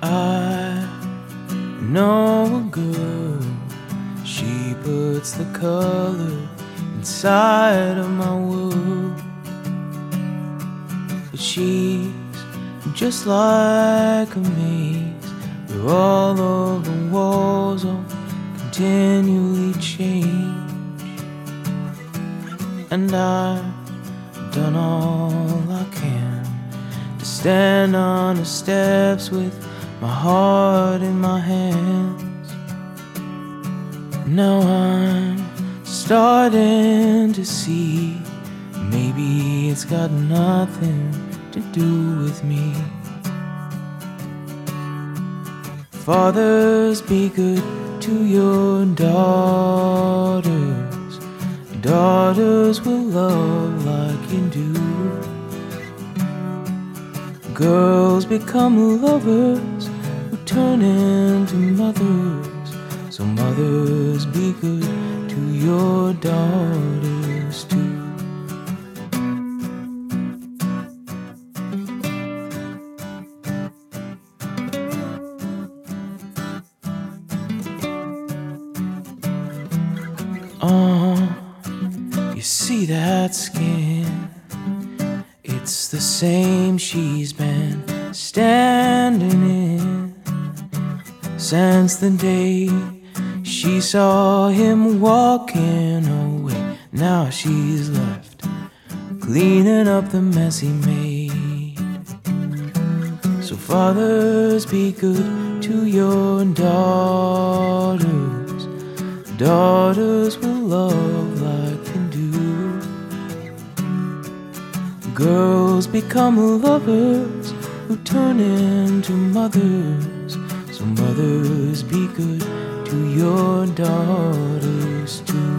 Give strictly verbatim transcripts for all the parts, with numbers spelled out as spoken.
I know a girl, she puts the color inside of my world. But she's just like a maze, where all of the walls will continually change. And I've done all I can to stand on the steps with my heart in my hands. Now I'm starting to see maybe it's got nothing to do with me. Fathers, be good to your daughters. Daughters will love like you do. Girls become lovers who turn into mothers. So mothers, be good to your daughters too. Oh, you see that skin? It's the same she's been standing in since the day she saw him walking away. Now she's left cleaning up the mess he made. So fathers, be good to your daughters. Daughters will love like you do. Girls become lovers who turn into mothers. So mothers, be good to your daughters too.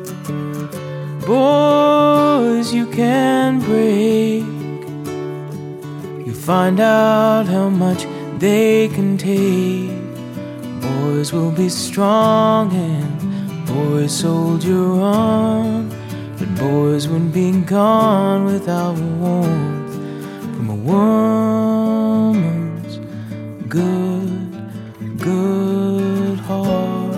Boys, you can break. You find out how much they can take. Boys will be strong and boys soldier on. But boys wouldn't be gone without warmth from a woman's good, good heart.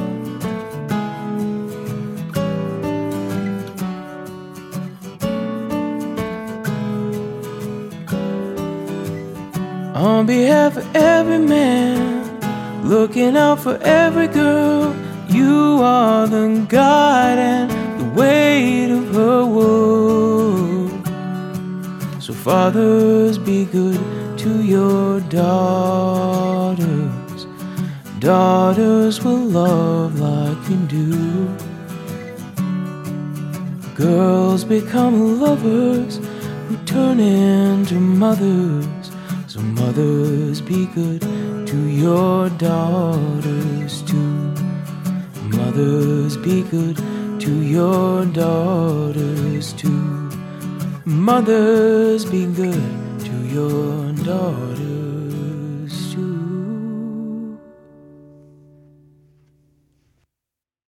On behalf of every man, looking out for every girl, you are the guide and the weight of her world. So fathers, be good to your daughters. Daughters will love like you do. Girls become lovers who turn into mothers. So mothers, be good to your daughters too. Mothers, be good to your daughters too. Mothers, be good to your daughters.